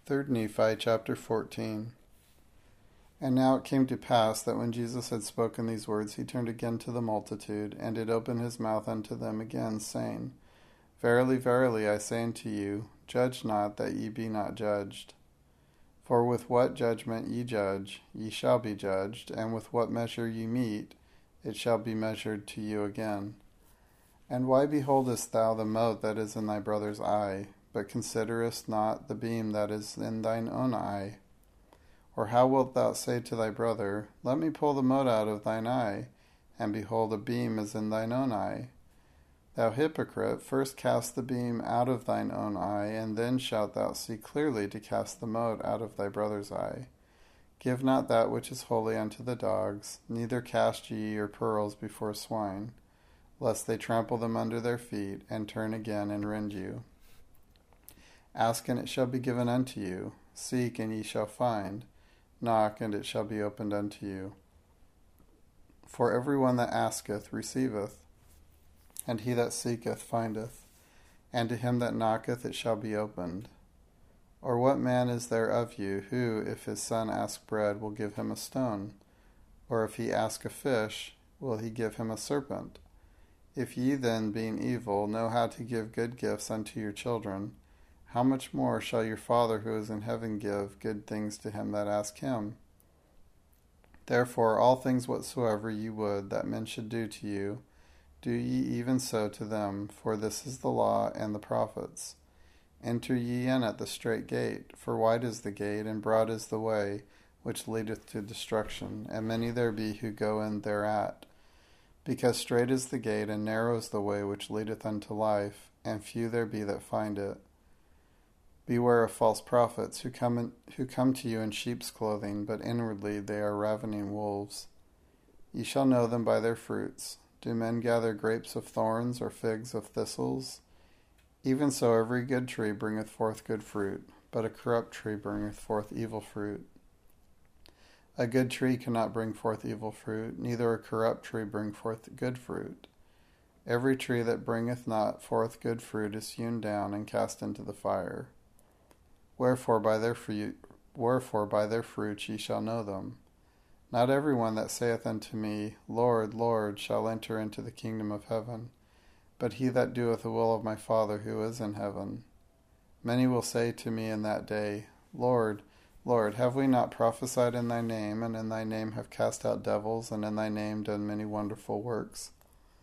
3 Nephi chapter 14. And now it came to pass that when Jesus had spoken these words, he turned again to the multitude, and did open his mouth unto them again, saying, Verily, verily, I say unto you, judge not, that ye be not judged. For with what judgment ye judge, ye shall be judged, and with what measure ye mete, it shall be measured to you again. And why beholdest thou the mote that is in thy brother's eye, but considerest not the beam that is in thine own eye? Or how wilt thou say to thy brother, Let me pull the mote out of thine eye, and behold, a beam is in thine own eye? Thou hypocrite, first cast the beam out of thine own eye, and then shalt thou see clearly to cast the mote out of thy brother's eye. Give not that which is holy unto the dogs, neither cast ye your pearls before swine, lest they trample them under their feet, and turn again and rend you. Ask, and it shall be given unto you. Seek, and ye shall find. Knock, and it shall be opened unto you. For every one that asketh receiveth, and he that seeketh findeth, and to him that knocketh it shall be opened. Or what man is there of you, who, if his son ask bread, will give him a stone? Or if he ask a fish, will he give him a serpent? If ye then, being evil, know how to give good gifts unto your children, how much more shall your Father who is in heaven give good things to him that ask him? Therefore all things whatsoever ye would that men should do to you, do ye even so to them, for this is the law and the prophets. Enter ye in at the strait gate, for wide is the gate, and broad is the way, which leadeth to destruction, and many there be who go in thereat. Because strait is the gate, and narrow is the way which leadeth unto life, and few there be that find it. Beware of false prophets, who come to you in sheep's clothing, but inwardly they are ravening wolves. Ye shall know them by their fruits. Do men gather grapes of thorns, or figs of thistles? Even so every good tree bringeth forth good fruit, but a corrupt tree bringeth forth evil fruit. A good tree cannot bring forth evil fruit, neither a corrupt tree bring forth good fruit. Every tree that bringeth not forth good fruit is hewn down and cast into the fire. Wherefore by their fruits ye shall know them. Not every one that saith unto me, Lord, Lord, shall enter into the kingdom of heaven, but he that doeth the will of my Father who is in heaven. Many will say to me in that day, Lord, Lord, have we not prophesied in thy name, and in thy name have cast out devils, and in thy name done many wonderful works?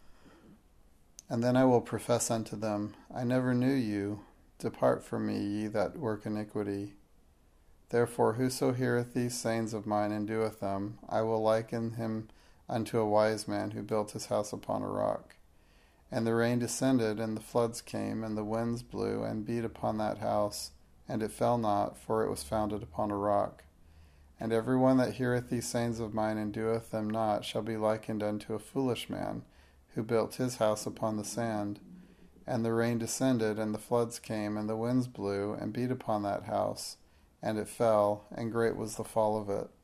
And then I will profess unto them, I never knew you. Depart from me, ye that work iniquity. Therefore whoso heareth these sayings of mine and doeth them, I will liken him unto a wise man who built his house upon a rock. And the rain descended, and the floods came, and the winds blew, and beat upon that house, and it fell not, for it was founded upon a rock. And every one that heareth these sayings of mine and doeth them not shall be likened unto a foolish man, who built his house upon the sand. And the rain descended, and the floods came, and the winds blew, and beat upon that house, and it fell, and great was the fall of it.